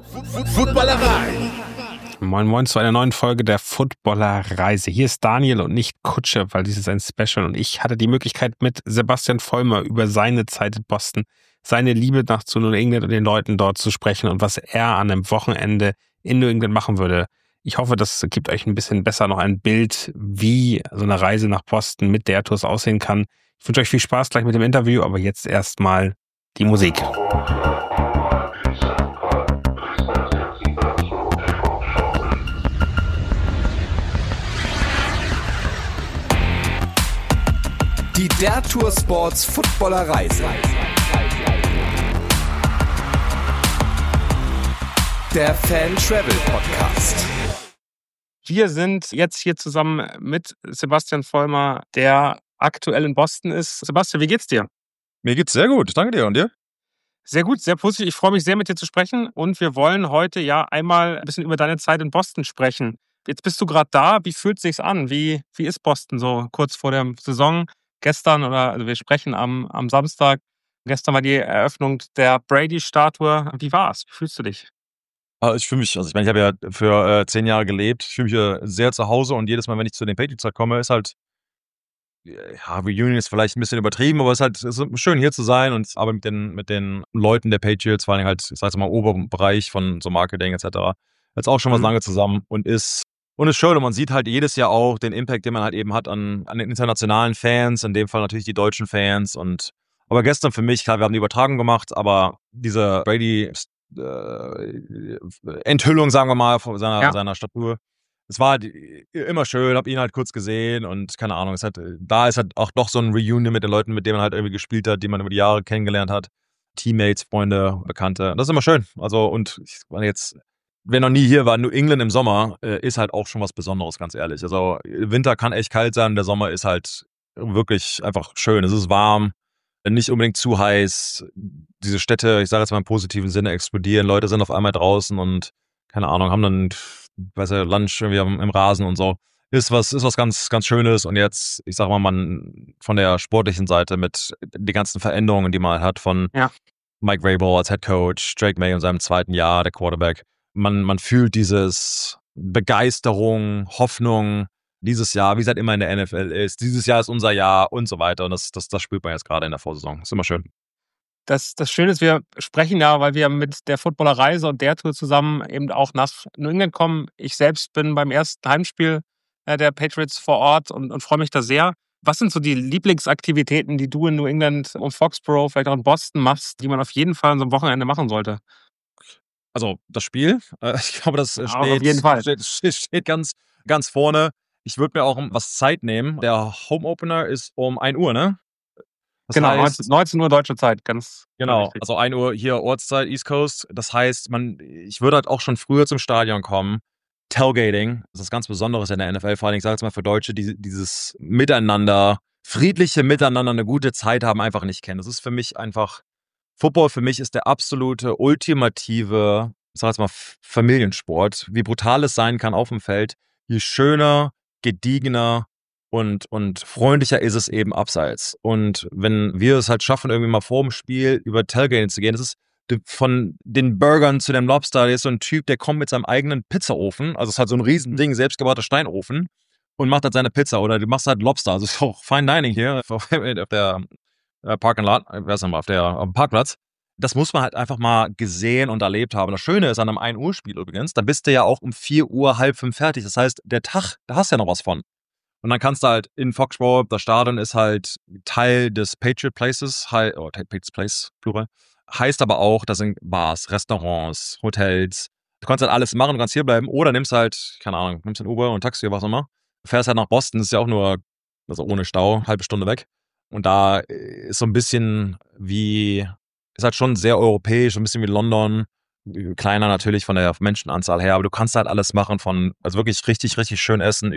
Footballerei. Moin Moin zu einer neuen Folge der Footballerreise. Hier ist Daniel und nicht Kutsche, weil dies ist ein Special und ich hatte die Möglichkeit mit Sebastian Vollmer über seine Zeit in Boston, seine Liebe nach zu New England und den Leuten dort zu sprechen und was er an einem Wochenende in New England machen würde. Ich hoffe, das gibt euch ein bisschen besser noch ein Bild, wie so eine Reise nach Boston mit der Tours aussehen kann. Ich wünsche euch viel Spaß gleich mit dem Interview, aber jetzt erstmal die Musik. Die Der Tour Sports Footballerreise. Der Fan Travel Podcast. Wir sind jetzt hier zusammen mit Sebastian Vollmer, der aktuell in Boston ist. Sebastian, wie geht's dir? Mir geht's sehr gut, danke dir. Und dir? Sehr gut, sehr positiv. Ich freue mich sehr, mit dir zu sprechen. Und wir wollen heute ja einmal ein bisschen über deine Zeit in Boston sprechen. Jetzt bist du gerade da. Wie fühlt es sich an? Wie ist Boston so kurz vor der Saison? Gestern, also wir sprechen am Samstag. Gestern war die Eröffnung der Brady-Statue. Wie war's? Wie fühlst du dich? Ich fühle mich, ich habe ja für 10 Jahre gelebt. Ich fühle mich hier sehr zu Hause und jedes Mal, wenn ich zu den Patriots komme, ist halt, ja, Reunion ist vielleicht ein bisschen übertrieben, aber es ist schön hier zu sein und aber mit den Leuten der Patriots, vor allem halt, ich sag jetzt mal, oberen Bereich von so Marketing etc. Jetzt auch schon was lange zusammen und ist schön und man sieht halt jedes Jahr auch den Impact, den man halt eben hat an den internationalen Fans, in dem Fall natürlich die deutschen Fans aber gestern für mich, klar, wir haben die Übertragung gemacht, aber diese Brady Enthüllung, sagen wir mal, von seiner Statue, es war immer schön, hab ihn halt kurz gesehen und keine Ahnung, da ist halt auch doch so ein Reunion mit den Leuten, mit denen man halt irgendwie gespielt hat, die man über die Jahre kennengelernt hat, Teammates, Freunde, Bekannte, das ist immer schön, also und ich meine jetzt, wer noch nie hier war, New England im Sommer ist halt auch schon was Besonderes, ganz ehrlich. Also Winter kann echt kalt sein, der Sommer ist halt wirklich einfach schön. Es ist warm, nicht unbedingt zu heiß. Diese Städte, ich sage jetzt mal im positiven Sinne, explodieren. Leute sind auf einmal draußen und, keine Ahnung, haben dann, Lunch irgendwie im Rasen und so. Ist was ganz, ganz Schönes. Und jetzt, ich sag mal, man von der sportlichen Seite mit den ganzen Veränderungen, die man hat, von Mike Vrabel als Head Coach, Drake May in seinem 2. Jahr, der Quarterback. Man fühlt dieses Begeisterung, Hoffnung, dieses Jahr, wie es halt immer in der NFL ist. Dieses Jahr ist unser Jahr und so weiter. Und das spürt man jetzt gerade in der Vorsaison. Ist immer schön. Das Schöne ist, wir sprechen ja, weil wir mit der Footballerreise und der Tour zusammen eben auch nach New England kommen. Ich selbst bin beim ersten Heimspiel der Patriots vor Ort und freue mich da sehr. Was sind so die Lieblingsaktivitäten, die du in New England und Foxborough, vielleicht auch in Boston machst, die man auf jeden Fall an so einem Wochenende machen sollte? Also das Spiel, ich glaube, das auf jeden Fall. steht ganz, ganz vorne. Ich würde mir auch was Zeit nehmen. Der Home Opener ist um 1 Uhr, ne? Das genau, heißt, 19 Uhr deutsche Zeit, ganz genau, richtig. also 1 Uhr hier Ortszeit, East Coast. Das heißt, ich würde halt auch schon früher zum Stadion kommen. Tailgating, das ist ganz Besonderes in der NFL, vor allem, ich sage jetzt mal für Deutsche, die dieses Miteinander, friedliche Miteinander, eine gute Zeit haben, einfach nicht kennen. Das ist für mich einfach, Football für mich ist der absolute, ultimative, ich sag jetzt mal, Familiensport. Wie brutal es sein kann auf dem Feld, je schöner, gediegener und freundlicher ist es eben abseits. Und wenn wir es halt schaffen, irgendwie mal vor dem Spiel über Tailgating zu gehen, das ist von den Burgern zu dem Lobster, da ist so ein Typ, der kommt mit seinem eigenen Pizzaofen, also es ist halt so ein Riesending, selbstgebauter Steinofen und macht halt seine Pizza oder du machst halt Lobster, also es ist auch Fine Dining hier auf der Parking Lot, auf dem Parkplatz. Das muss man halt einfach mal gesehen und erlebt haben. Das Schöne ist an einem 1 Uhr Spiel übrigens, da bist du ja auch um 4 Uhr, halb 5 fertig. Das heißt, der Tag, da hast du ja noch was von. Und dann kannst du halt in Foxborough, das Stadion ist halt Teil des Patriot Places, Patriots Place, Plural. Heißt aber auch, da sind Bars, Restaurants, Hotels. Du kannst halt alles machen, du kannst hier bleiben oder nimmst halt, keine Ahnung, nimmst ein Uber und Taxi oder was auch immer. Du fährst halt nach Boston, das ist ja auch nur, also ohne Stau, halbe Stunde weg. Und da ist so ein bisschen ist halt schon sehr europäisch, ein bisschen wie London. Kleiner natürlich von der Menschenanzahl her, aber du kannst halt alles machen also wirklich richtig, richtig schön essen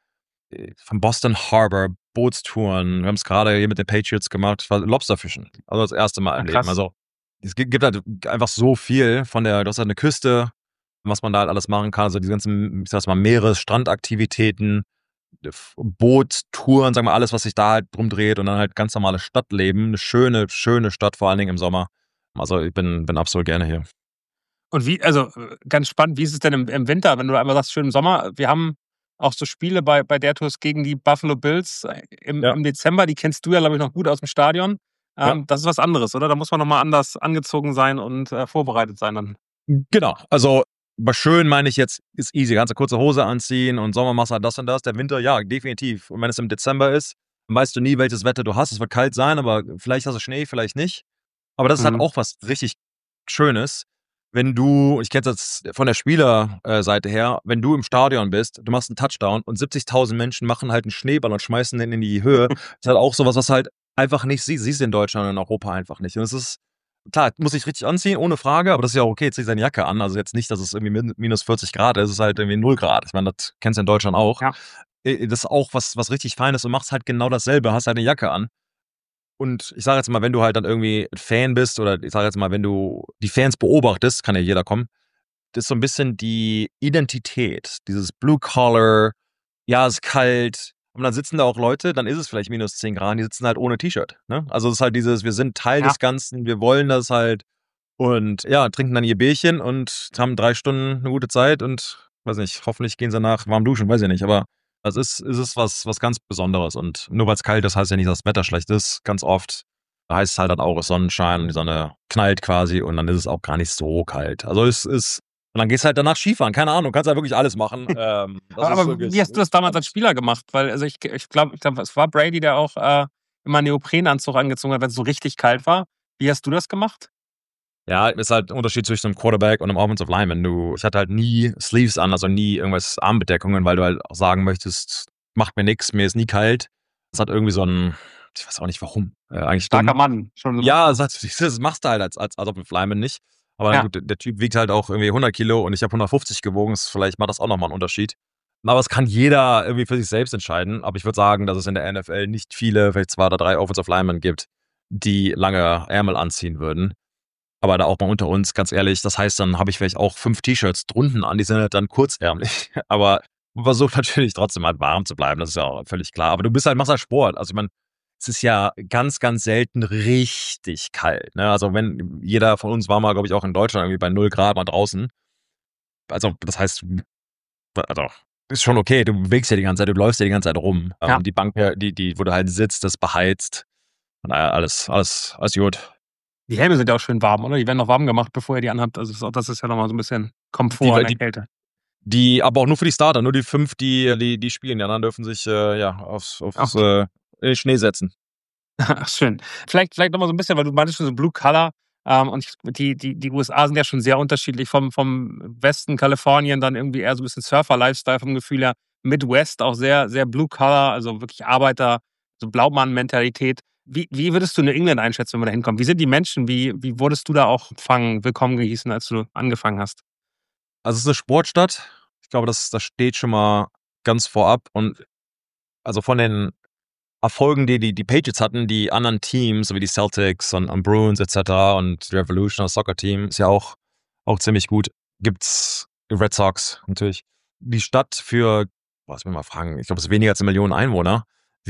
von Boston Harbor, Bootstouren. Wir haben es gerade hier mit den Patriots gemacht, Lobsterfischen. Also das erste Mal im Leben. Also es gibt halt einfach so viel du hast halt eine Küste, was man da halt alles machen kann. Also die ganzen, ich sag's mal, Meeres-Strandaktivitäten, Bootstouren, sagen wir alles, was sich da halt drum dreht und dann halt ganz normales Stadtleben. Eine schöne, schöne Stadt, vor allen Dingen im Sommer. Also ich bin absolut gerne hier. Und ganz spannend, wie ist es denn im Winter, wenn du einmal sagst, schön im Sommer, wir haben auch so Spiele bei der Tours gegen die Buffalo Bills Ja, im Dezember, die kennst du ja, glaube ich, noch gut aus dem Stadion. ja. Das ist was anderes, oder? Da muss man nochmal anders angezogen sein und vorbereitet sein dann. Genau. Also bei schön meine ich jetzt, ist easy. Kannst du kurze Hose anziehen und Sommer machst du halt das und das. Der Winter, ja, definitiv. Und wenn es im Dezember ist, dann weißt du nie, welches Wetter du hast. Es wird kalt sein, aber vielleicht hast du Schnee, vielleicht nicht. Aber das ist halt Mhm. auch was richtig Schönes. Wenn du, ich kenne das von der Spielerseite her, wenn du im Stadion bist, du machst einen Touchdown und 70.000 Menschen machen halt einen Schneeball und schmeißen den in die Höhe, ist halt auch sowas, was halt einfach nicht siehst du in Deutschland und in Europa einfach nicht. Und es ist, klar, muss ich richtig anziehen, ohne Frage, aber das ist ja auch okay, jetzt zieht seine Jacke an. Also jetzt nicht, dass es irgendwie minus 40 Grad ist, es ist halt irgendwie 0 Grad. Ich meine, das kennst du in Deutschland auch. Ja. Das ist auch was richtig Feines und machst halt genau dasselbe, hast halt eine Jacke an. Und ich sage jetzt mal, wenn du halt dann irgendwie Fan bist oder ich sage jetzt mal, wenn du die Fans beobachtest, kann ja jeder kommen, das ist so ein bisschen die Identität, dieses Blue Collar, ja, es ist kalt. Und dann sitzen da auch Leute, dann ist es vielleicht minus 10 Grad, die sitzen halt ohne T-Shirt. Ne? Also es ist halt dieses, wir sind Teil Ja. des Ganzen, wir wollen das halt und ja, trinken dann ihr Bierchen und haben 3 Stunden eine gute Zeit und weiß nicht, hoffentlich gehen sie nach warm duschen, weiß ich nicht, aber es ist was ganz Besonderes und nur weil es kalt ist, heißt ja nicht, dass das Wetter schlecht ist. Ganz oft heißt es halt dann auch, es ist Sonnenschein und die Sonne knallt quasi und dann ist es auch gar nicht so kalt. Also es ist und dann gehst du halt danach Skifahren, keine Ahnung, kannst halt wirklich alles machen. Das ist Aber wie wirklich hast du das damals als Spieler gemacht? Weil, also ich glaube, es war Brady, der auch immer einen Neoprenanzug angezogen hat, wenn es so richtig kalt war. Wie hast du das gemacht? ja, ist halt ein Unterschied zwischen einem Quarterback und einem Offensive Lineman. Ich hatte halt nie Sleeves an, also nie irgendwas Armbedeckungen, weil du halt auch sagen möchtest, macht mir nichts, mir ist nie kalt. Das hat irgendwie so ein, ich weiß auch nicht warum, eigentlich Starker dumm. Mann. Schon so. Ja, das machst du halt als Offensive Lineman nicht. Aber Ja. gut, der Typ wiegt halt auch irgendwie 100 Kilo und ich habe 150 gewogen. Vielleicht macht das auch nochmal einen Unterschied. Aber es kann jeder irgendwie für sich selbst entscheiden. Aber ich würde sagen, dass es in der NFL nicht viele, vielleicht 2 oder 3 Offensive Linemen gibt, die lange Ärmel anziehen würden. Aber da auch mal unter uns, ganz ehrlich, das heißt, dann habe ich vielleicht auch 5 T-Shirts drunten an, die sind halt dann kurzärmlich. Aber man versucht natürlich trotzdem halt warm zu bleiben, das ist ja auch völlig klar. Aber du machst halt Sport. Also ich meine, es ist ja ganz, ganz selten richtig kalt. Ne? Also wenn jeder von uns war mal, glaube ich, auch in Deutschland irgendwie bei 0 Grad mal draußen. Also das heißt, also ist schon okay, du bewegst ja die ganze Zeit, du läufst ja die ganze Zeit rum. Ja. Die Bank, wo du halt sitzt, das beheizt. Naja, alles gut. Die Helme sind ja auch schön warm, oder? Die werden noch warm gemacht, bevor ihr die anhabt. Also das ist ja nochmal so ein bisschen Komfort in der Kälte. Die, aber auch nur für die Starter, nur die 5, die spielen. Die anderen dürfen sich aufs in den Schnee setzen. Ach, schön. Vielleicht nochmal so ein bisschen, weil du meintest schon so Blue Collar. Und die USA sind ja schon sehr unterschiedlich vom Westen, Kalifornien, dann irgendwie eher so ein bisschen Surfer-Lifestyle vom Gefühl her. Midwest auch sehr, sehr Blue Collar, also wirklich Arbeiter, so Blaumann-Mentalität. Wie würdest du New England einschätzen, wenn wir da hinkommen? Wie sind die Menschen? Wie wurdest du da auch willkommen gehießen, als du angefangen hast? Also es ist eine Sportstadt. Ich glaube, das steht schon mal ganz vorab. Und also von den Erfolgen, die Patriots hatten, die anderen Teams, so wie die Celtics und Bruins etc. und die Revolution, das Soccer-Team, ist ja auch ziemlich gut. Gibt's die Red Sox natürlich. Die Stadt lass mich mal fragen, ich glaube, es ist weniger als 1 Million Einwohner.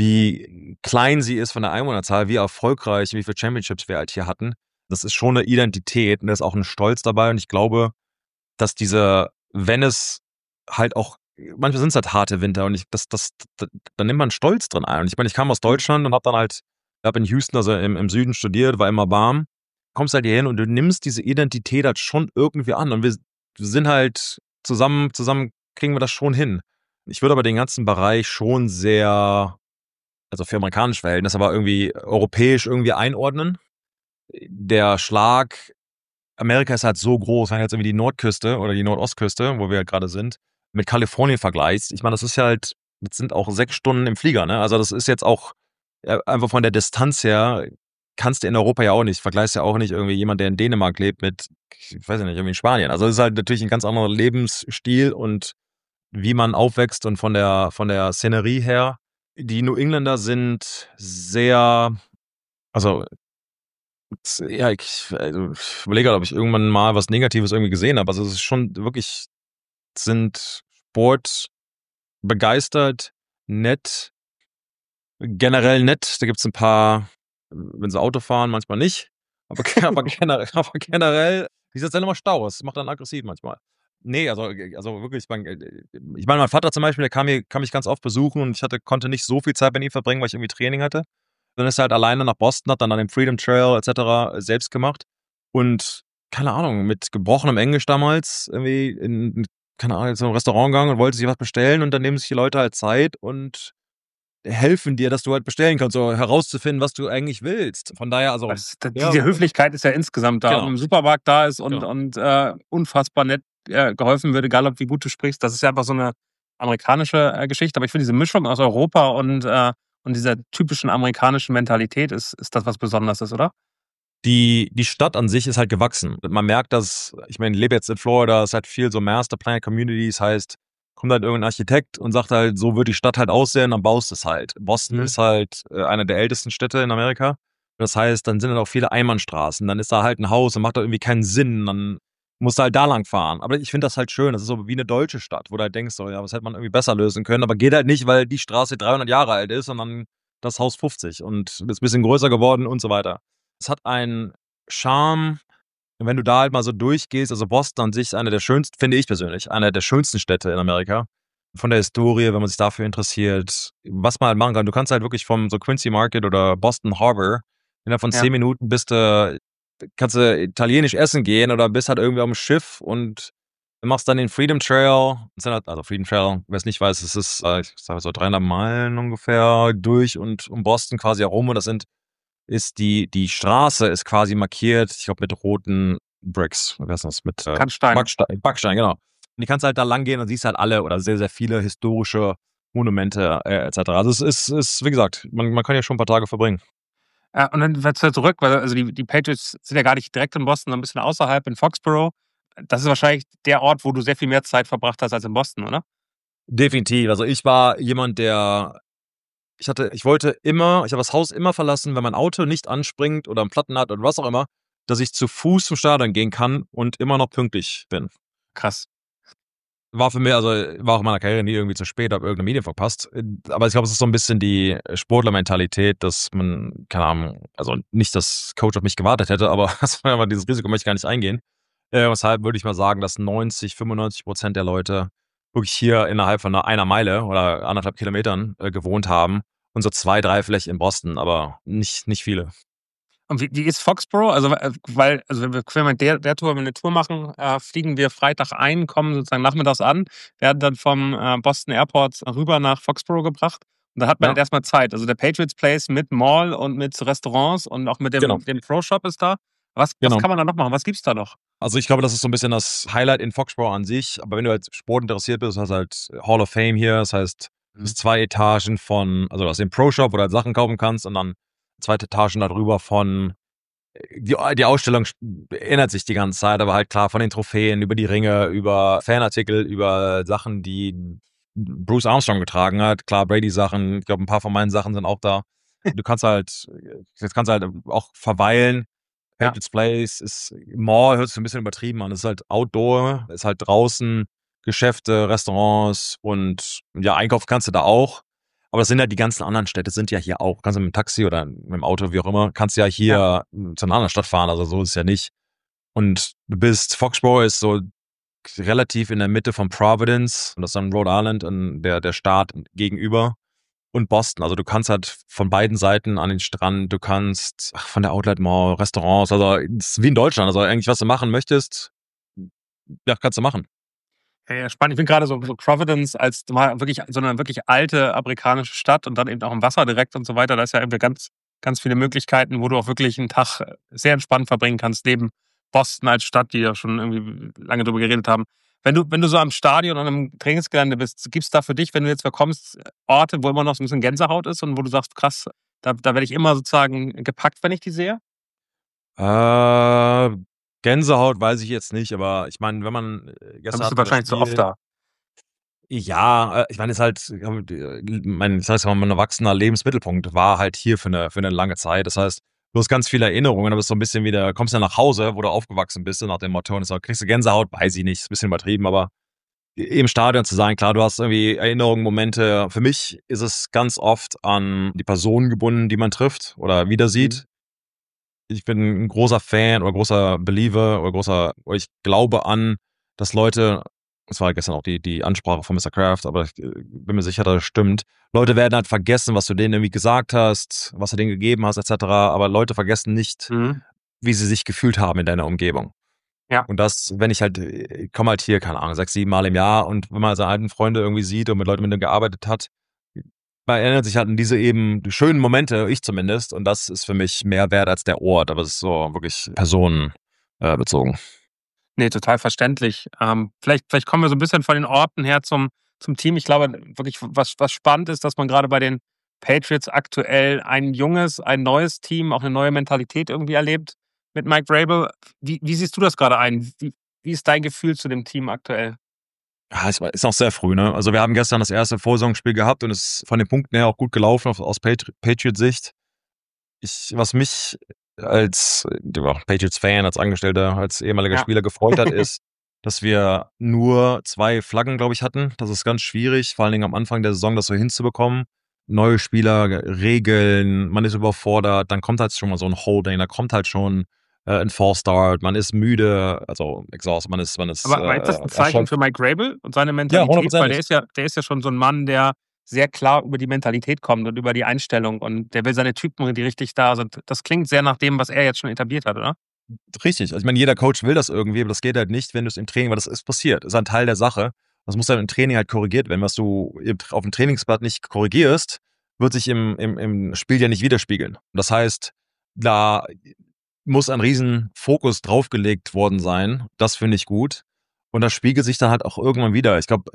Wie klein sie ist von der Einwohnerzahl, wie erfolgreich, wie viele Championships wir halt hier hatten. Das ist schon eine Identität und da ist auch ein Stolz dabei. Und ich glaube, dass wenn es halt auch, manchmal sind es halt harte Winter und da nimmt man Stolz drin ein. Und ich meine, ich kam aus Deutschland und habe in Houston, also im Süden studiert, war immer warm. Kommst halt hier hin und du nimmst diese Identität halt schon irgendwie an und wir sind halt zusammen kriegen wir das schon hin. Ich würde aber den ganzen Bereich schon sehr, also für amerikanische Verhältnisse, aber irgendwie europäisch irgendwie einordnen. Der Schlag Amerika ist halt so groß, wenn du jetzt irgendwie die Nordküste oder die Nordostküste, wo wir halt gerade sind, mit Kalifornien vergleichst. Ich meine, das sind auch 6 Stunden im Flieger, ne? Also das ist jetzt auch einfach von der Distanz her, kannst du in Europa ja auch nicht, vergleichst ja auch nicht irgendwie jemand, der in Dänemark lebt mit, ich weiß nicht, irgendwie in Spanien. Also es ist halt natürlich ein ganz anderer Lebensstil und wie man aufwächst und von der Szenerie her. Die New Englander sind sehr, also ja, ich überlege gerade, ob ich irgendwann mal was Negatives irgendwie gesehen habe. Also es ist schon wirklich, sind sportbegeistert, nett, generell nett. Da gibt's ein paar, wenn sie Auto fahren, manchmal nicht. Aber generell Dieser ist dann immer Stau, das macht dann aggressiv manchmal. Nee, also wirklich, ich meine, mein Vater zum Beispiel, der kam mich ganz oft besuchen und konnte nicht so viel Zeit mit ihm verbringen, weil ich irgendwie Training hatte. Dann ist er halt alleine nach Boston, hat dann an dem Freedom Trail etc. selbst gemacht und keine Ahnung, mit gebrochenem Englisch damals irgendwie keine Ahnung, zu einem Restaurant gegangen und wollte sich was bestellen und dann nehmen sich die Leute halt Zeit und helfen dir, dass du halt bestellen kannst, so herauszufinden, was du eigentlich willst. Von daher, also Diese Höflichkeit ist ja insgesamt da. Genau. Und im Supermarkt da ist und Genau. unfassbar nett geholfen wird, egal ob wie gut du sprichst. Das ist ja einfach so eine amerikanische Geschichte. Aber ich finde diese Mischung aus Europa und dieser typischen amerikanischen Mentalität ist das, was Besonderes, oder? Die Stadt an sich ist halt gewachsen. Man merkt, dass, ich meine, ich lebe jetzt in Florida, es ist halt viel so Masterplan Communities, heißt, kommt halt irgendein Architekt und sagt halt, so wird die Stadt halt aussehen, dann baust du es halt. Boston ist halt eine der ältesten Städte in Amerika. Das heißt, dann sind halt auch viele Einbahnstraßen, dann ist da halt ein Haus und macht da irgendwie keinen Sinn, dann musst du halt da lang fahren. Aber ich finde das halt schön, das ist so wie eine deutsche Stadt, wo du halt denkst, so, ja, was hätte man irgendwie besser lösen können, aber geht halt nicht, weil die Straße 300 Jahre alt ist und dann das Haus 50 und ist ein bisschen größer geworden und so weiter. Es hat einen Charme, wenn du da halt mal so durchgehst. Also Boston an sich ist eine der schönsten, finde ich persönlich, eine der schönsten Städte in Amerika. Von der Historie, wenn man sich dafür interessiert, was man halt machen kann. Du kannst halt wirklich vom so Quincy Market oder Boston Harbor innerhalb von 10 Minuten kannst du italienisch essen gehen oder bist halt irgendwie auf dem Schiff und machst dann den Freedom Trail. Also Freedom Trail, wer es nicht weiß, es ist, ich sage so 300 Meilen ungefähr durch und um Boston quasi herum und die Straße ist quasi markiert, ich glaube mit roten Bricks, wie heißt das, mit Backstein, genau. Und die kannst halt da lang gehen und siehst halt alle oder sehr, sehr viele historische Monumente etc. Also es ist, wie gesagt, man kann ja schon ein paar Tage verbringen. Und dann wird es zurück, weil also die Patriots sind ja gar nicht direkt in Boston, sondern ein bisschen außerhalb in Foxborough. Das ist wahrscheinlich der Ort, wo du sehr viel mehr Zeit verbracht hast als in Boston, oder? Definitiv. Also ich war jemand, ich habe das Haus immer verlassen, wenn mein Auto nicht anspringt oder einen Platten hat oder was auch immer, dass ich zu Fuß zum Stadion gehen kann und immer noch pünktlich bin. Krass. War für mich, also war auch in meiner Karriere nie irgendwie zu spät, habe irgendeine Medien verpasst. Aber ich glaube, es ist so ein bisschen die Sportlermentalität, dass man, keine Ahnung, also nicht, dass Coach auf mich gewartet hätte, aber dieses Risiko möchte ich gar nicht eingehen. Weshalb würde ich mal sagen, dass 95% der Leute wirklich hier innerhalb von einer Meile oder 1,5 Kilometern gewohnt haben und so 2, 3 vielleicht in Boston, aber nicht viele. Und wie ist Foxborough? Also, wenn wir mit der Tour, wenn wir eine Tour machen, fliegen wir Freitag ein, kommen sozusagen nachmittags an, werden dann vom Boston Airport rüber nach Foxborough gebracht. Und da hat man halt erstmal Zeit. Also der Patriots Place mit Mall und mit Restaurants und auch mit dem Pro-Shop ist da. Was kann man da noch machen? Was gibt's da noch? Also ich glaube, das ist so ein bisschen das Highlight in Foxborough an sich. Aber wenn du als Sport interessiert bist, hast du halt Hall of Fame hier. Das heißt, du hast 2 Etagen also du hast den Pro-Shop, wo du halt Sachen kaufen kannst und dann 2 Etagen darüber von die Ausstellung ändert sich die ganze Zeit, aber halt klar von den Trophäen, über die Ringe, über Fanartikel, über Sachen, die Bruce Armstrong getragen hat. Klar, Brady-Sachen, ich glaube, ein paar von meinen Sachen sind auch da. Du kannst halt auch verweilen. Patriots Place Mall, hört sich ein bisschen übertrieben an. Es ist halt Outdoor, ist halt draußen, Geschäfte, Restaurants und ja, einkaufen kannst du da auch. Aber das sind ja die ganzen anderen Städte, sind ja hier auch. Kannst du mit dem Taxi oder mit dem Auto, wie auch immer, kannst ja hier zu einer anderen Stadt fahren. Also so ist es ja nicht. Und Foxborough ist so relativ in der Mitte von Providence. Und das ist dann Rhode Island und der Staat gegenüber. Und Boston. Also du kannst halt von beiden Seiten an den Strand, du kannst von der Outlet Mall, Restaurants, also es ist wie in Deutschland. Also eigentlich, was du machen möchtest, ja, kannst du machen. Ja, spannend. Ich bin gerade so Providence als mal wirklich so eine wirklich alte amerikanische Stadt und dann eben auch im Wasser direkt und so weiter. Da ist ja irgendwie ganz, ganz viele Möglichkeiten, wo du auch wirklich einen Tag sehr entspannt verbringen kannst, neben Boston als Stadt, die ja schon irgendwie lange drüber geredet haben. Wenn du so am Stadion und am Trainingsgelände bist, gibt es da für dich, wenn du jetzt verkommst, Orte, wo immer noch so ein bisschen Gänsehaut ist und wo du sagst, krass, da werde ich immer sozusagen gepackt, wenn ich die sehe? Gänsehaut weiß ich jetzt nicht, aber ich meine, wenn man Da bist du wahrscheinlich zu oft da. Ja, ich meine, es ist halt, das heißt, mein erwachsener Lebensmittelpunkt war halt hier für eine lange Zeit. Das heißt, du hast ganz viele Erinnerungen, aber es ist so ein bisschen wieder, kommst ja nach Hause, wo du aufgewachsen bist, nach dem Motto, und kriegst du Gänsehaut, weiß ich nicht, ist ein bisschen übertrieben, aber im Stadion zu sein, klar, du hast irgendwie Erinnerungen, Momente. Für mich ist es ganz oft an die Personen gebunden, die man trifft oder wieder sieht. ich bin ein großer Fan oder großer Believer oder ich glaube an, dass Leute, das war gestern auch die Ansprache von Mr. Kraft, aber ich bin mir sicher, dass das stimmt. Leute werden halt vergessen, was du denen irgendwie gesagt hast, was du denen gegeben hast, etc. Aber Leute vergessen nicht, wie sie sich gefühlt haben in deiner Umgebung. Ja. Und das, wenn ich halt, ich komme halt hier, keine Ahnung, 6, 7 Mal im Jahr und wenn man seine alten Freunde irgendwie sieht und mit Leuten, mit denen gearbeitet hat, man erinnert sich halt an diese eben schönen Momente, ich zumindest, und das ist für mich mehr wert als der Ort, aber es ist so wirklich personenbezogen. Nee, total verständlich. Vielleicht kommen wir so ein bisschen von den Orten her zum Team. Ich glaube wirklich, was spannend ist, dass man gerade bei den Patriots aktuell ein neues Team, auch eine neue Mentalität irgendwie erlebt mit Mike Vrabel. Wie siehst du das gerade ein? Wie ist dein Gefühl zu dem Team aktuell? Ja, es ist noch sehr früh, ne? Also wir haben gestern das erste Vorsaisonspiel gehabt und es ist von den Punkten her auch gut gelaufen aus Patriots-Sicht. Was mich als Patriots-Fan, als Angestellter, als ehemaliger Ja. Spieler gefreut hat, ist, dass wir nur 2 Flaggen, glaube ich, hatten. Das ist ganz schwierig, vor allen Dingen am Anfang der Saison das so hinzubekommen. Neue Spieler, Regeln, man ist überfordert, dann kommt halt schon mal so ein Holding, da kommt halt schon ein False Start, man ist müde, also exhausted, man ist Aber ist das ein Zeichen erschöpft. für Mike Vrabel und seine Ja, Mentalität? Weil 100%. der ist ja schon so ein Mann, der sehr klar über die Mentalität kommt und über die Einstellung und der will seine Typen, die richtig da sind. Das klingt sehr nach dem, was er jetzt schon etabliert hat, oder? Richtig. Also ich meine, jeder Coach will das irgendwie, aber das geht halt nicht, wenn du es im Training, weil das ist passiert. Das ist ein Teil der Sache. Das muss dann im Training halt korrigiert werden. Was du auf dem Trainingsblatt nicht korrigierst, wird sich im Spiel ja nicht widerspiegeln. Das heißt, da muss ein riesen Fokus draufgelegt worden sein. Das finde ich gut. Und das spiegelt sich dann halt auch irgendwann wieder. Ich glaube,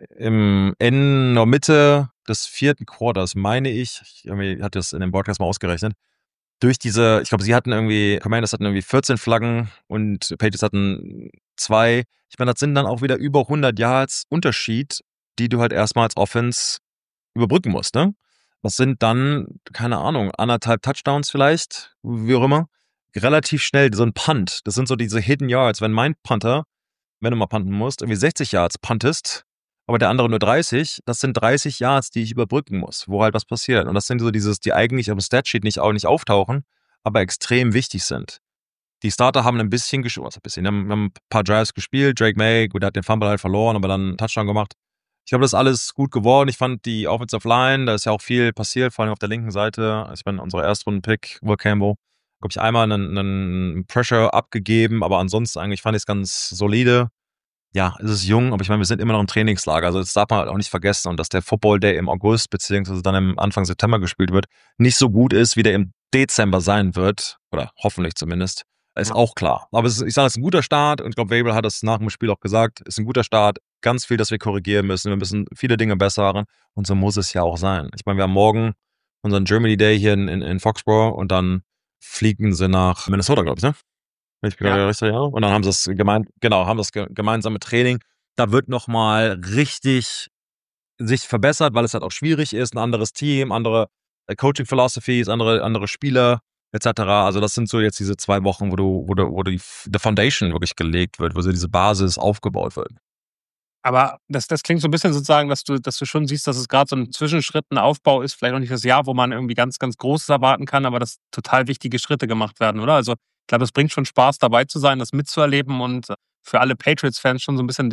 in der Mitte des 4. Quarters, meine ich irgendwie hatte das in dem Podcast mal ausgerechnet, durch diese, ich glaube, Commanders hatten irgendwie 14 Flaggen und Patriots hatten 2. Ich meine, das sind dann auch wieder über 100 Yards Unterschied, die du halt erstmal als Offense überbrücken musst, ne? Das sind dann, keine Ahnung, 1,5 Touchdowns vielleicht, wie auch immer. Relativ schnell, so ein Punt. Das sind so diese Hidden Yards. Wenn mein Punter, wenn du mal punten musst, irgendwie 60 Yards puntest, aber der andere nur 30, das sind 30 Yards, die ich überbrücken muss, wo halt was passiert. Und das sind so die eigentlich am Statsheet nicht auftauchen, aber extrem wichtig sind. Die Starter haben ein bisschen wir haben ein paar Drives gespielt. Drake May, gut, der hat den Fumble halt verloren, aber dann einen Touchdown gemacht. Ich glaube, das ist alles gut geworden. Ich fand die Offensive Line, da ist ja auch viel passiert, vor allem auf der linken Seite. Ich meine, unser Erstrunden-Pick, Will Campbell, glaube ich, einmal einen Pressure abgegeben, aber ansonsten eigentlich fand ich es ganz solide. Ja, es ist jung, aber ich meine, wir sind immer noch im Trainingslager. Also das darf man halt auch nicht vergessen. Und dass der Football Day im August beziehungsweise dann im Anfang September gespielt wird, nicht so gut ist, wie der im Dezember sein wird, oder hoffentlich zumindest, ist Ja. auch klar. Aber ich sage, es ist ein guter Start und ich glaube, Vrabel hat das nach dem Spiel auch gesagt, ist ein guter Start, ganz viel, das wir korrigieren müssen. Wir müssen viele Dinge besser machen und so muss es ja auch sein. Ich meine, wir haben morgen unseren Germany Day hier in Foxborough und dann fliegen sie nach Minnesota, glaube ich, ne? Wenn ich mich gerade richtig erinnere. Und dann haben sie das gemeinsame Training. Da wird nochmal richtig sich verbessert, weil es halt auch schwierig ist, ein anderes Team, andere Coaching Philosophies, andere Spieler, etc. Also das sind so jetzt diese 2 Wochen, wo die Foundation wirklich gelegt wird, wo so diese Basis aufgebaut wird. Aber das klingt so ein bisschen sozusagen, dass du schon siehst, dass es gerade so ein Zwischenschritt, ein Aufbau ist, vielleicht auch nicht das Jahr, wo man irgendwie ganz, ganz Großes erwarten kann, aber dass total wichtige Schritte gemacht werden, oder? Also, ich glaube, es bringt schon Spaß, dabei zu sein, das mitzuerleben und für alle Patriots-Fans schon so ein bisschen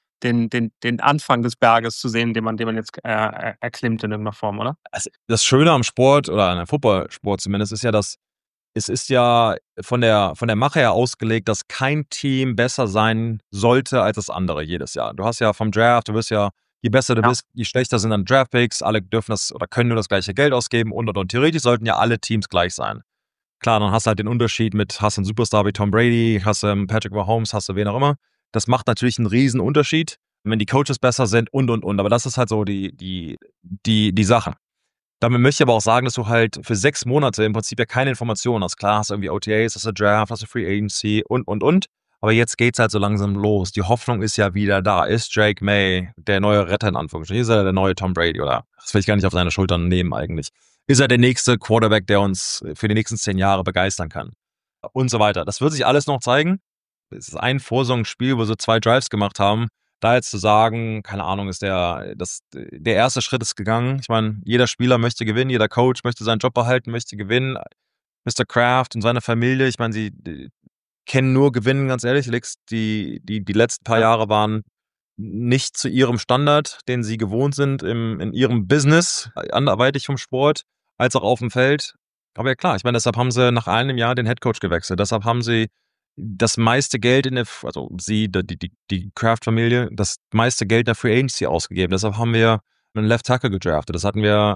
den Anfang des Berges zu sehen, den man jetzt erklimmt in irgendeiner Form, oder? Also das Schöne am Sport oder an einem Footballsport zumindest ist ja, dass es ist ja von der Mache her ausgelegt, dass kein Team besser sein sollte als das andere jedes Jahr. Du hast ja vom Draft, du wirst ja, je besser du Ja. bist, je schlechter sind dann Draftpicks, alle dürfen das oder können nur das gleiche Geld ausgeben und. Theoretisch sollten ja alle Teams gleich sein. Klar, dann hast du halt den Unterschied hast du einen Superstar wie Tom Brady, hast du Patrick Mahomes, hast du wen auch immer. Das macht natürlich einen riesen Unterschied, wenn die Coaches besser sind und. Aber das ist halt so die Sache. Damit möchte ich aber auch sagen, dass du halt für 6 Monate im Prinzip ja keine Informationen hast. Klar, hast du irgendwie OTAs, hast du Draft, hast du Free Agency und. Aber jetzt geht's halt so langsam los. Die Hoffnung ist ja wieder da. Ist Drake May der neue Retter in Anführungsstrichen? Ist er der neue Tom Brady oder? Das will ich gar nicht auf seine Schultern nehmen eigentlich. Ist er der nächste Quarterback, der uns für die nächsten 10 Jahre begeistern kann? Und so weiter. Das wird sich alles noch zeigen. Es ist ein Vorsaisonspiel, wo sie 2 Drives gemacht haben. Da jetzt zu sagen, keine Ahnung, der erste Schritt ist gegangen. Ich meine, jeder Spieler möchte gewinnen, jeder Coach möchte seinen Job behalten, möchte gewinnen. Mr. Kraft und seine Familie, ich meine, sie kennen nur Gewinnen, ganz ehrlich. Die letzten paar Jahre waren nicht zu ihrem Standard, den sie gewohnt sind in ihrem Business, anderweitig vom Sport, als auch auf dem Feld. Aber ja klar, ich meine, deshalb haben sie nach einem Jahr den Headcoach gewechselt. Deshalb haben sie das meiste Geld also die Kraft-Familie, das meiste Geld in der Free Agency ausgegeben. Deshalb haben wir einen Left Tackle gedraftet. Das hatten wir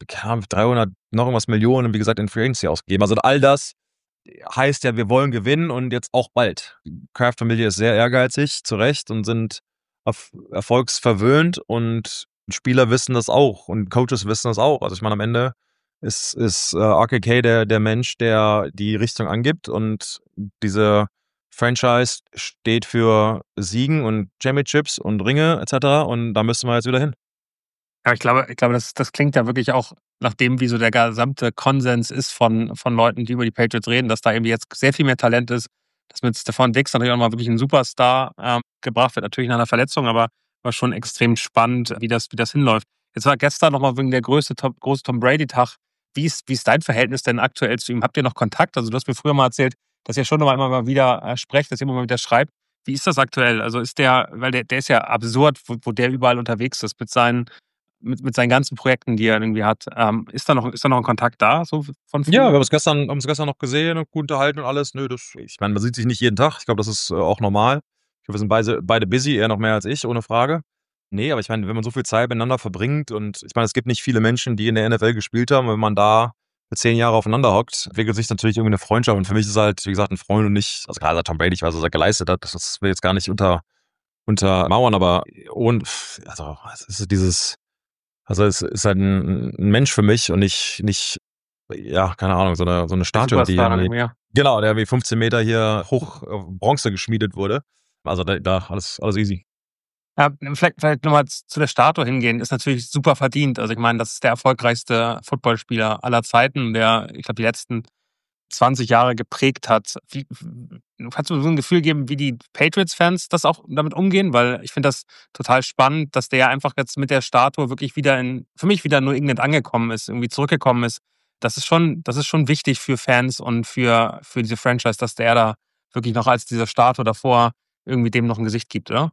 300 noch irgendwas Millionen, wie gesagt, in Free Agency ausgegeben. Also all das heißt ja, wir wollen gewinnen und jetzt auch bald. Die Kraft-Familie ist sehr ehrgeizig, zu Recht, und sind erfolgsverwöhnt, und Spieler wissen das auch und Coaches wissen das auch. Also ich meine, am Ende ist RKK der Mensch, der die Richtung angibt, und diese Franchise steht für Siegen und Championships und Ringe etc. und da müssen wir jetzt wieder hin. Ja, ich glaube, das klingt ja wirklich auch nach dem, wie so der gesamte Konsens ist von Leuten, die über die Patriots reden, dass da irgendwie jetzt sehr viel mehr Talent ist, dass mit Stefon Diggs natürlich auch mal wirklich ein Superstar gebracht wird, natürlich nach einer Verletzung, aber war schon extrem spannend, wie das hinläuft. Jetzt war gestern nochmal wegen der große Tom Brady-Tag. Wie ist dein Verhältnis denn aktuell zu ihm? Habt ihr noch Kontakt? Also du hast mir früher mal erzählt, dass ihr schon immer mal wieder sprecht, dass ihr immer mal wieder schreibt. Wie ist das aktuell? Also ist weil der ist ja absurd, wo der überall unterwegs ist mit seinen ganzen Projekten, die er irgendwie hat. Ist da noch ein Kontakt da, so von früher? Ja, wir haben uns gestern noch gesehen und gut unterhalten und alles. Nö, ich meine, man sieht sich nicht jeden Tag. Ich glaube, das ist auch normal. Ich glaube, wir sind beide busy, er noch mehr als ich, ohne Frage. Nee, aber ich meine, wenn man so viel Zeit miteinander verbringt, und ich meine, es gibt nicht viele Menschen, die in der NFL gespielt haben, wenn man da für 10 Jahre aufeinander hockt, entwickelt sich natürlich irgendwie eine Freundschaft. Und für mich ist halt, wie gesagt, ein Freund und nicht, also klar, Tom Brady, ich weiß, was er geleistet hat, das will jetzt gar nicht untermauern, aber also es ist es ist halt ein Mensch für mich und nicht, ja, keine Ahnung, so eine Statue, die genau, der wie 15 Meter hier hoch auf Bronze geschmiedet wurde. Also da alles easy. Ja, vielleicht nochmal zu der Statue hingehen, ist natürlich super verdient. Also ich meine, das ist der erfolgreichste Footballspieler aller Zeiten, der, ich glaube, die letzten 20 Jahre geprägt hat. Kannst du so ein Gefühl geben, wie die Patriots-Fans das auch damit umgehen? Weil ich finde das total spannend, dass der einfach jetzt mit der Statue wirklich für mich wieder New England angekommen ist, irgendwie zurückgekommen ist. Das ist schon wichtig für Fans und für diese Franchise, dass der da wirklich noch als diese Statue davor irgendwie dem noch ein Gesicht gibt, oder?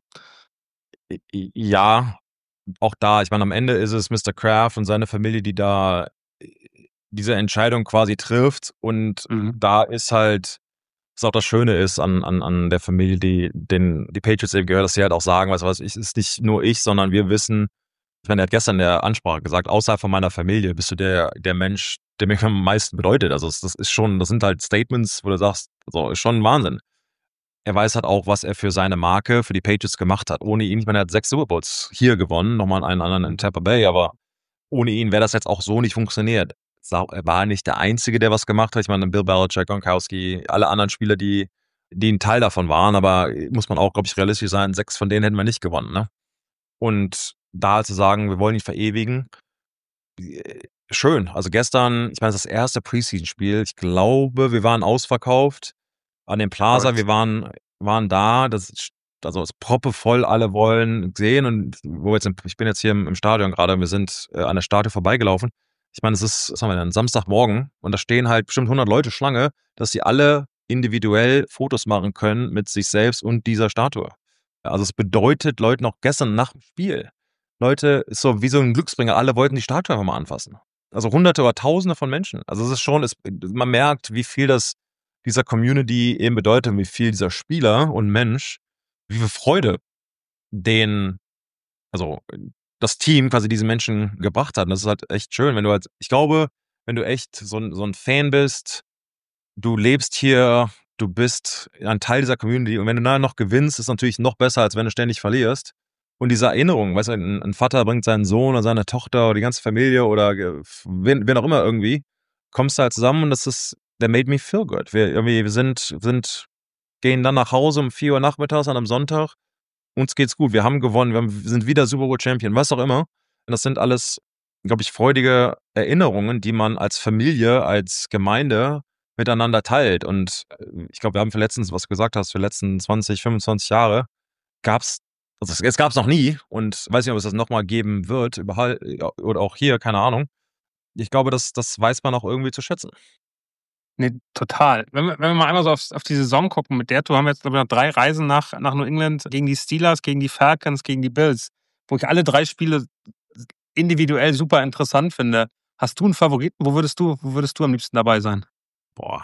Ja, auch da, ich meine, am Ende ist es Mr. Kraft und seine Familie, die da diese Entscheidung quasi trifft, und da ist halt, was auch das Schöne ist an der Familie, die Patriots eben gehört, dass sie halt auch sagen, weißt du was, es ist nicht nur ich, sondern wir wissen, ich meine, er hat gestern in der Ansprache gesagt, außerhalb von meiner Familie bist du der Mensch, der mir am meisten bedeutet. Also das sind halt Statements, wo du sagst, also ist schon Wahnsinn. Er weiß halt auch, was er für seine Marke, für die Patriots gemacht hat. Ohne ihn, ich meine, er hat 6 Super Bowls hier gewonnen, nochmal einen anderen in Tampa Bay, aber ohne ihn wäre das jetzt auch so nicht funktioniert. Er war nicht der Einzige, der was gemacht hat. Ich meine, Bill Belichick, Gronkowski, alle anderen Spieler, die ein Teil davon waren, aber muss man auch, glaube ich, realistisch sein, 6 von denen hätten wir nicht gewonnen, ne? Und da zu sagen, wir wollen ihn verewigen, schön. Also gestern, ich meine, das erste Preseason-Spiel, ich glaube, wir waren ausverkauft an dem Plaza, wir waren da, also es proppevoll, alle wollen sehen, und ich bin jetzt hier im Stadion gerade, wir sind an der Statue vorbeigelaufen. Ich meine, was haben wir denn, Samstagmorgen, und da stehen halt bestimmt 100 Leute Schlange, dass sie alle individuell Fotos machen können mit sich selbst und dieser Statue. Also es bedeutet Leuten auch gestern nach dem Spiel. Leute, ist so wie so ein Glücksbringer, alle wollten die Statue einfach mal anfassen. Also Hunderte oder Tausende von Menschen. Also es ist schon, man merkt, wie viel das dieser Community eben bedeutet, wie viel dieser Spieler und Mensch, wie viel Freude also das Team quasi diesen Menschen gebracht hat. Und das ist halt echt schön, ich glaube, wenn du echt so ein Fan bist, du lebst hier, du bist ein Teil dieser Community, und wenn du dann noch gewinnst, ist es natürlich noch besser, als wenn du ständig verlierst. Und diese Erinnerung, weißt du, ein Vater bringt seinen Sohn oder seine Tochter oder die ganze Familie oder wen auch immer irgendwie, kommst da halt zusammen, und der made me feel good. Wir gehen dann nach Hause um 4 Uhr nachmittags an einem Sonntag, uns geht's gut, wir haben gewonnen, wir sind wieder Super Bowl Champion, was auch immer. Und das sind alles, glaube ich, freudige Erinnerungen, die man als Familie, als Gemeinde miteinander teilt. Und ich glaube, wir haben für letztens, was du gesagt hast, für die letzten 20, 25 Jahre es gab's noch nie, und weiß nicht, ob es das nochmal geben wird, überall oder auch hier, keine Ahnung. Ich glaube, das weiß man auch irgendwie zu schätzen. Nee, total. Wenn wir mal einmal so auf die Saison gucken, mit der Tour haben wir jetzt, glaube ich, noch 3 Reisen nach New England gegen die Steelers, gegen die Falcons, gegen die Bills, wo ich alle 3 Spiele individuell super interessant finde. Hast du einen Favoriten? Wo würdest du am liebsten dabei sein? Boah,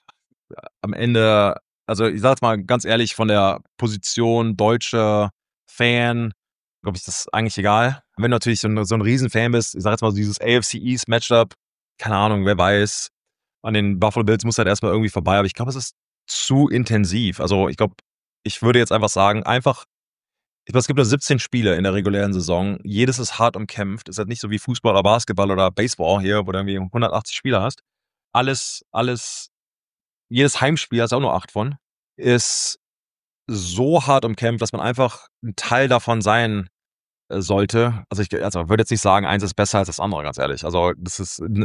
am Ende, also ich sag jetzt mal ganz ehrlich, von der Position deutscher Fan, glaube ich, das ist eigentlich egal. Wenn du natürlich so ein Riesenfan bist, ich sag jetzt mal so dieses AFC East Matchup, keine Ahnung, wer weiß, an den Buffalo Bills muss halt erstmal irgendwie vorbei, aber ich glaube, es ist zu intensiv. Also ich glaube, ich würde jetzt einfach sagen, es gibt nur 17 Spiele in der regulären Saison. Jedes ist hart umkämpft. Es ist halt nicht so wie Fußball oder Basketball oder Baseball hier, wo du irgendwie 180 Spieler hast. Alles, jedes Heimspiel, hast du auch nur 8 von, ist so hart umkämpft, dass man einfach ein Teil davon sein sollte. Also ich würde jetzt nicht sagen, eins ist besser als das andere, ganz ehrlich. Also das ist in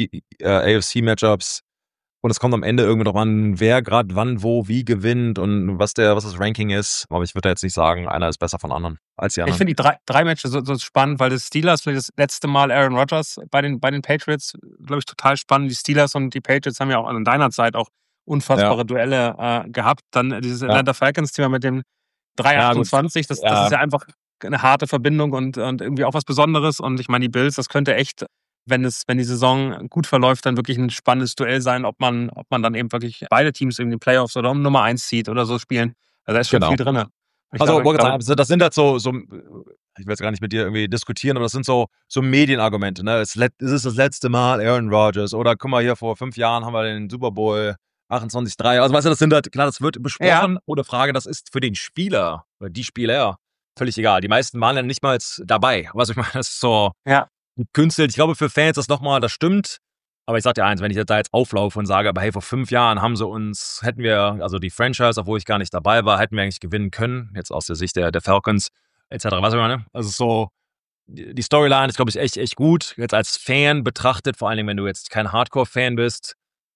AFC-Matchups und es kommt am Ende irgendwie drauf an, wer gerade wann, wo, wie gewinnt und was das Ranking ist. Aber ich würde jetzt nicht sagen, einer ist besser von anderen als die Ich anderen. finde die drei Matches so spannend, weil das Steelers das letzte Mal Aaron Rodgers bei den Patriots, glaube ich, total spannend. Die Steelers und die Patriots haben ja auch an deiner Zeit auch unfassbare Duelle gehabt. Dann dieses Atlanta Falcons-Thema mit dem Ja, gut. 328, das ist ja einfach eine harte Verbindung und irgendwie auch was Besonderes. Und ich meine, die Bills, das könnte echt, wenn die Saison gut verläuft, dann wirklich ein spannendes Duell sein, ob man dann eben wirklich beide Teams in den Playoffs oder um Nummer 1 Seed oder so spielen. Also da ist schon viel drin. Also, das sind halt so, ich will jetzt gar nicht mit dir irgendwie diskutieren, aber das sind so Medienargumente, ne? Es ist das letzte Mal Aaron Rodgers oder guck mal hier, vor 5 Jahren haben wir den Super Bowl 28-3. Also, weißt du, das sind halt, klar, das wird besprochen, ohne Frage, das ist für den Spieler oder die Spieler völlig egal. Die meisten waren ja nicht mal jetzt dabei. Was ich meine, das ist so gekünstelt. Ich glaube, für Fans das stimmt. Aber ich sag dir eins, wenn ich da jetzt auflaufe und sage, aber hey, vor 5 Jahren hätten wir, also die Franchise, obwohl ich gar nicht dabei war, hätten wir eigentlich gewinnen können, jetzt aus der Sicht der Falcons, etc. Was ich meine? Also so, die Storyline ist, glaube ich, echt gut. Jetzt als Fan betrachtet, vor allen Dingen, wenn du jetzt kein Hardcore-Fan bist,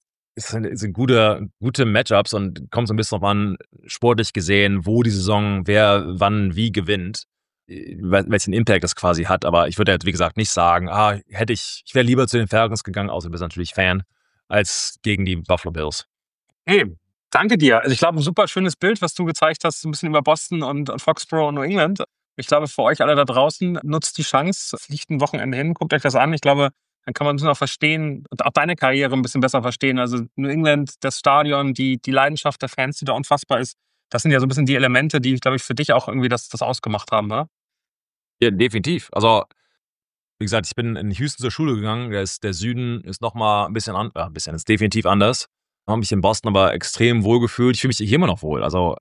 sind gute Matchups und kommt so ein bisschen drauf an, sportlich gesehen, wo die Saison, wer, wann, wie gewinnt, welchen Impact das quasi hat. Aber ich würde jetzt, wie gesagt, nicht sagen, ich wäre lieber zu den Falcons gegangen, außer du bist natürlich Fan, als gegen die Buffalo Bills. Hey, danke dir. Also ich glaube, ein super schönes Bild, was du gezeigt hast, ein bisschen über Boston und Foxborough und New England. Ich glaube, für euch alle da draußen, nutzt die Chance, fliegt ein Wochenende hin, guckt euch das an. Ich glaube, dann kann man ein bisschen auch verstehen und auch deine Karriere ein bisschen besser verstehen. Also New England, das Stadion, die Leidenschaft der Fans, die da unfassbar ist. Das sind ja so ein bisschen die Elemente, die, glaube ich, für dich auch irgendwie das ausgemacht haben, ne? Ja, definitiv. Also, wie gesagt, ich bin in Houston zur Schule gegangen. Der Süden ist nochmal ein bisschen ist definitiv anders. Ich habe mich in Boston aber extrem wohl gefühlt. Ich fühle mich hier immer noch wohl. Also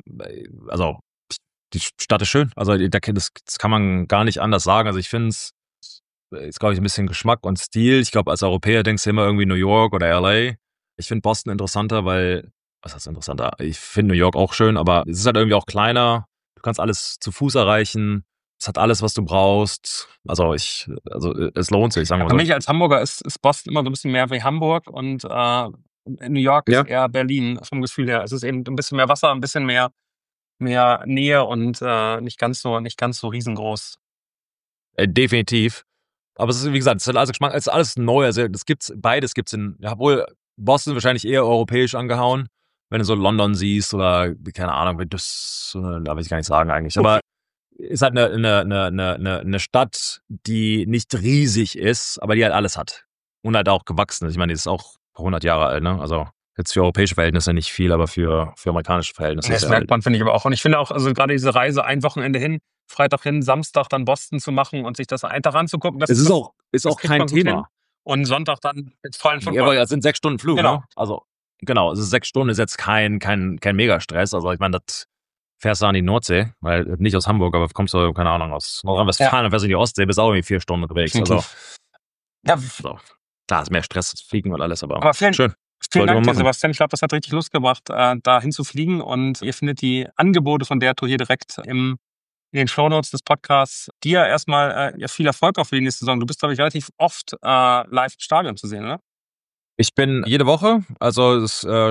die Stadt ist schön. Also das kann man gar nicht anders sagen. Also ich finde es, ist glaube ich ein bisschen Geschmack und Stil. Ich glaube, als Europäer denkst du immer irgendwie New York oder LA. Ich finde Boston interessanter, was heißt interessanter? Ich finde New York auch schön, aber es ist halt irgendwie auch kleiner. Du kannst alles zu Fuß erreichen. Es hat alles, was du brauchst. Also es lohnt sich, sagen wir Für so. mich als Hamburger ist Boston immer so ein bisschen mehr wie Hamburg und New York ist eher Berlin vom Gefühl her. Es ist eben ein bisschen mehr Wasser, ein bisschen mehr Nähe und nicht ganz so riesengroß. Definitiv. Aber es ist, wie gesagt, es ist alles Geschmack, es ist alles neu. Also beides gibt's wohl Boston wahrscheinlich eher europäisch angehauen, wenn du so London siehst oder, keine Ahnung, da will ich gar nicht sagen eigentlich. Aber ist halt eine Stadt, die nicht riesig ist, aber die halt alles hat. Und halt auch gewachsen ist. Ich meine, die ist auch 100 Jahre alt, ne? Also jetzt für europäische Verhältnisse nicht viel, aber für amerikanische Verhältnisse. Das merkt man, finde ich aber auch. Und ich finde auch, also gerade diese Reise, ein Wochenende hin, Freitag hin, Samstag dann Boston zu machen und sich das einfach anzugucken. Das ist auch kein Thema. Hin. Und Sonntag dann jetzt vollen Ja, aber es sind 6 Stunden Flug, genau. Ne? Also, genau, es ist 6 Stunden, ist jetzt kein Megastress. Also, ich meine, das fährst du an die Nordsee, weil nicht aus Hamburg, aber kommst du, keine Ahnung, aus Nordrhein-Westfalen und fährst in die Ostsee, bist auch irgendwie 4 Stunden unterwegs. Also, klar, ist mehr Stress, Fliegen und alles, aber schön. Vielen Dank dir, Sebastian. Ich glaube, das hat richtig Lust gemacht, da hinzufliegen. Und ihr findet die Angebote von der Tour hier direkt in den Shownotes des Podcasts. Dir erstmal viel Erfolg auch für die nächste Saison. Du bist, glaube ich, relativ oft live im Stadion zu sehen, oder? Ich bin jede Woche, also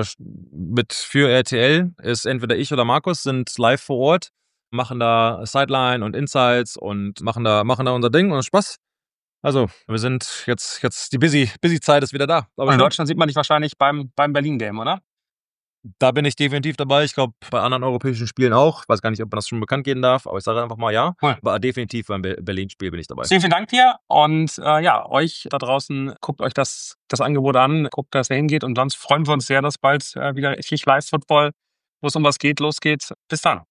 für RTL ist entweder ich oder Markus sind live vor Ort, machen da Sideline und Insights und machen da unser Ding und Spaß. Also, wir sind jetzt die Busy-Zeit ist wieder da. Aber in Deutschland sieht man dich wahrscheinlich beim Berlin-Game, oder? Da bin ich definitiv dabei. Ich glaube, bei anderen europäischen Spielen auch. Ich weiß gar nicht, ob man das schon bekannt geben darf, aber ich sage einfach mal ja. Cool. Aber definitiv beim Berlin-Spiel bin ich dabei. Vielen Dank dir und euch da draußen, guckt euch das Angebot an, guckt, dass ihr hingeht und sonst freuen wir uns sehr, dass bald wieder richtig Live-Football, wo es um was geht, losgeht. Bis dann.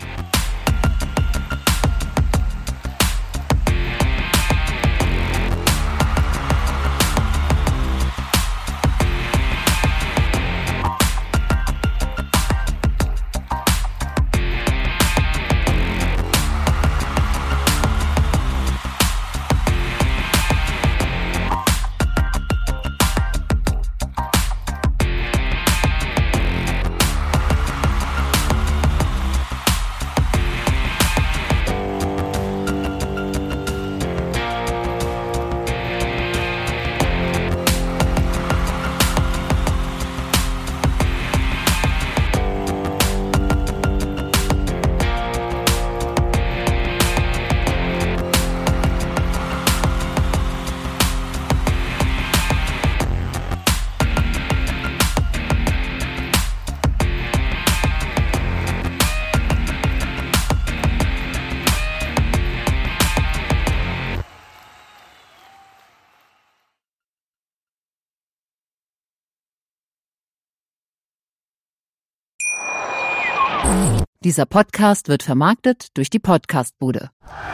Dieser Podcast wird vermarktet durch die Podcastbude.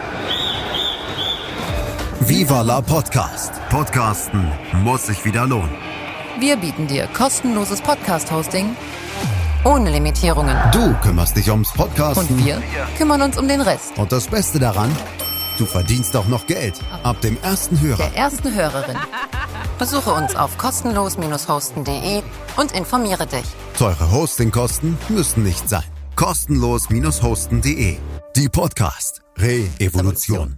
Viva la Podcast. Podcasten muss sich wieder lohnen. Wir bieten dir kostenloses Podcast-Hosting ohne Limitierungen. Du kümmerst dich ums Podcasten. Und wir kümmern uns um den Rest. Und das Beste daran, du verdienst auch noch Geld. Ab dem ersten Hörer. Der ersten Hörerin. Besuche uns auf kostenlos-hosten.de und informiere dich. Teure Hostingkosten müssen nicht sein. Kostenlos-hosten.de. Die Podcast Re-Evolution.